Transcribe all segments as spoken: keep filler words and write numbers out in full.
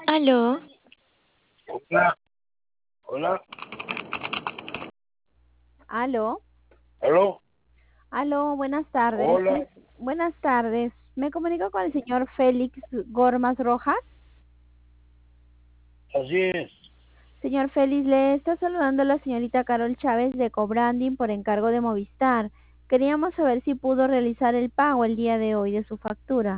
Aló, Hola, hola, Aló, aló, aló, buenas tardes. hola, Me- buenas tardes. Me comunico con el señor Félix Gormas Rojas. así es. Señor Félix, le está saludando la señorita Carol Chávez de Cobranding por encargo de Movistar. Queríamos saber si pudo realizar el pago el día de hoy de su factura.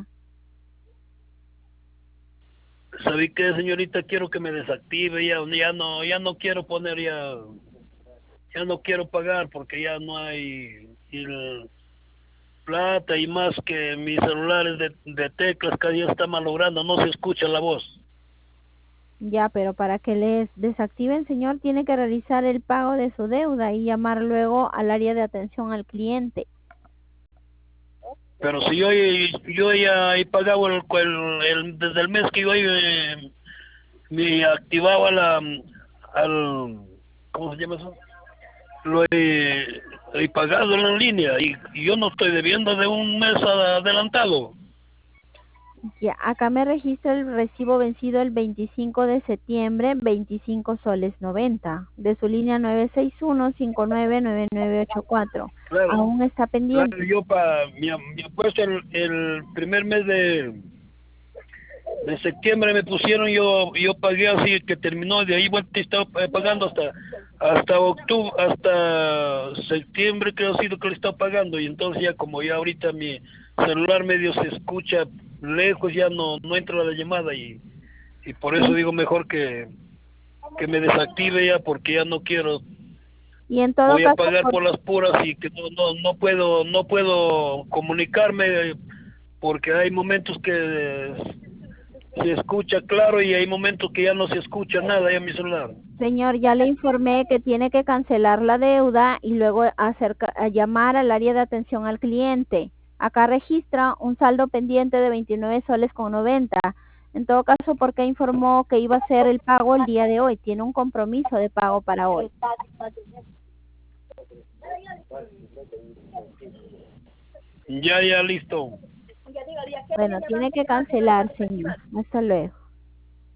¿Sabí qué, señorita? Quiero que me desactive, ya, ya no, ya no quiero poner, ya, ya no quiero pagar porque ya no hay el plata y más que mis celulares de, de teclas cada día está malogrando, no se escucha la voz. Ya, pero para que les desactiven, señor, tiene que realizar el pago de su deuda y llamar luego al área de atención al cliente. Pero si yo, yo ya he pagado el, el- el- desde el mes que yo eh, me activaba la, al, ¿cómo se llama eso? Lo he, he pagado en línea y, y yo no estoy debiendo de un mes adelantado. Ya, acá me registra el recibo vencido el veinticinco de septiembre, veinticinco soles noventa, de su línea nueve seis uno cinco nueve nueve nueve ocho cuatro. Claro, Aún está claro, pendiente. yo para mi, mi apuesto el, el primer mes de, de septiembre me pusieron, yo yo pagué así que terminó, de ahí bueno, te estaba eh, pagando hasta hasta octubre, hasta septiembre creo ha sido que le estaba pagando, y entonces ya como ya ahorita mi celular medio se escucha lejos, ya no no entra la llamada, y, y por Y eso en, digo mejor que que me desactive ya porque ya no quiero, y en todo voy a caso, pagar por, por las puras y que no no no puedo no puedo comunicarme porque hay momentos que se escucha claro y hay momentos que ya no se escucha nada ya en mi celular. señor, ya le informé que tiene que cancelar la deuda y luego acerca, a llamar al área de atención al cliente. Acá registra un saldo pendiente de veintinueve soles con noventa. En todo caso, ¿por qué informó que iba a hacer el pago el día de hoy? Tiene un compromiso de pago para hoy. Ya, ya, listo. Bueno, tiene que cancelar, señor. Hasta luego.